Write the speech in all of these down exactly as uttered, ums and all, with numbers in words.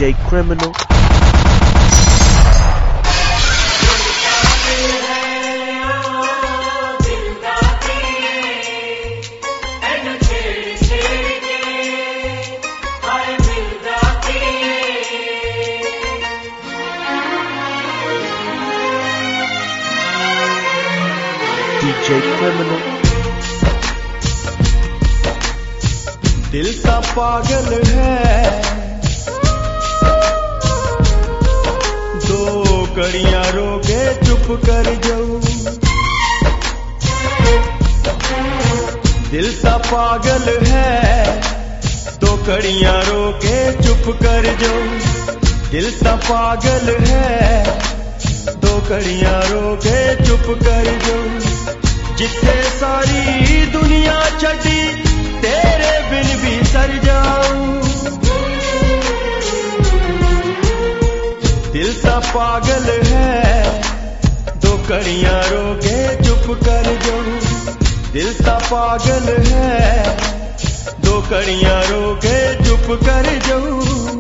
J Criminal. D J Criminal. दिल का पागल है, दो कड़ियां रोके चुप कर जाऊं। दिल का पागल है, दो कड़ियां रोके चुप कर जाऊं। दिल का पागल है, दो कड़ियां रोके चुप कर जाऊं। जिथे सारी दुनिया छड़ी तेरे बिन भी सर जाऊं। दिल सा पागल है, दो कड़ियां रोके चुप कर जाऊं। दिल सा पागल है, दो कड़ियां रोके चुप कर जाऊं।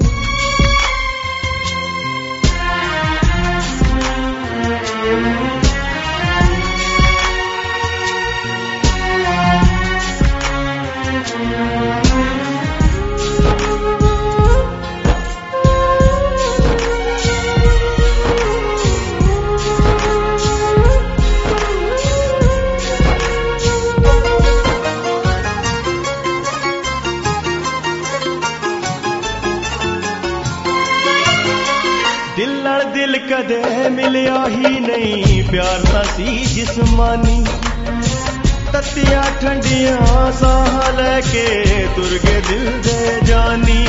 दिल नाल दिल कदे मिलिया ही नहीं, प्यार सा सी जिस्मानी। तत्तियां ठंडियां साह लैके तुर गए दिल दे जानी।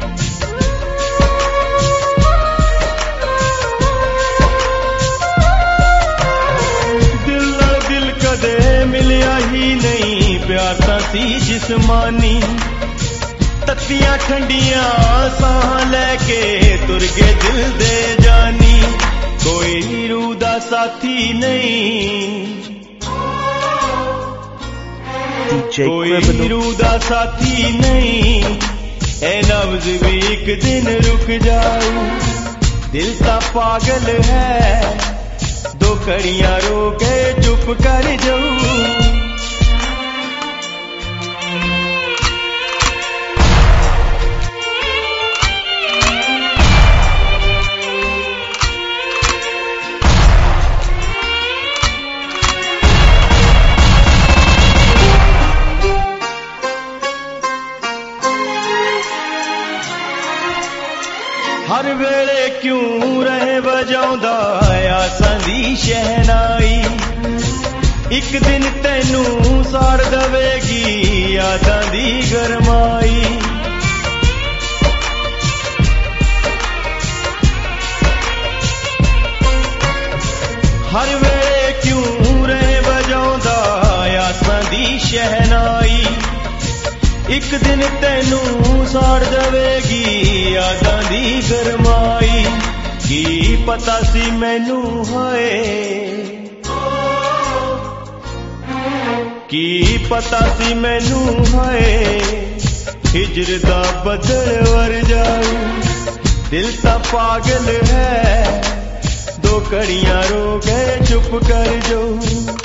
दिल नाल दिल कदे मिलिया ही नहीं, प्यार सा सी जिस्मानी। तत्तियां ठंडियां साह लैके तुर गए दिल दे जानी। कोई रूह दा साथी नहीं, कोई रूह दा साथी नहीं, ए नब्ज़ भी एक दिन रुक जाऊं। दिल सा पागल है, दो कड़ियां रोके चुप कर जाऊं। हर वेले क्यों रहे बजाउंदा आसां दी शहनाई। एक दिन तैनू साड़ दवेगी यादां दी गरमाई। हर वेले क्यों रहे बजाउंदा आसां दी शहनाई। एक दिन तैनू साड़ दवेगी यादां दी गरमाई। की पता सी मैनू है, की पता सी मैनू है, हिजर दा बदल वर जाऊं। दिल सा पागल है, दो कड़ियां रोके चुप कर जाऊं।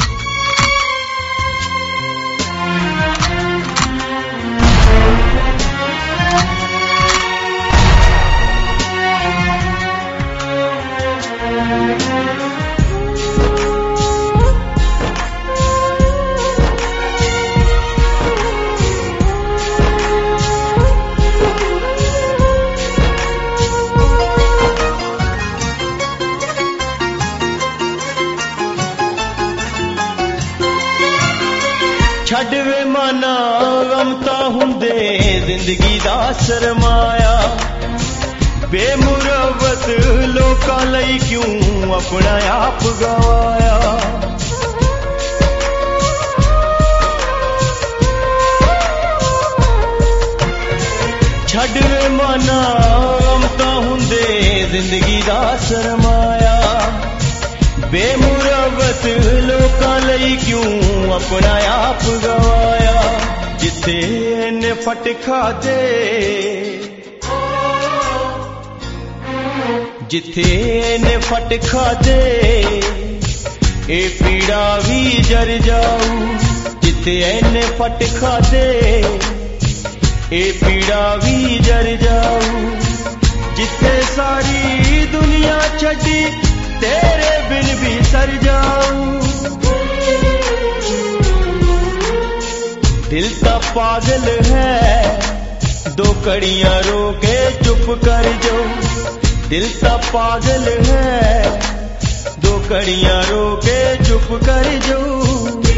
छड़ वे माना गम तां हुंदे जिंदगी दा सरमाया। बेमुरवत लोकां लई क्यों अपना आप गवाया। छड़ वे माना गम तां हुंदे जिंदगी दा सरमाया। बेमुरवत लोकां लई क्यों अपना आप गवाया। जिथे ने फट खादे जिथे ने फट खा दे ए पीड़ा भी जर जाऊ, जिथे ने फट खा दे ए पीड़ा भी जर जाऊ, जिथे सारी दुनिया छड़ी तेरे बिन भी सर जाऊं। दिल ता पागल है दो कड़ियां रो के चुप कर जो, दिल ता पागल है दो कड़ियां रो के चुप कर जो।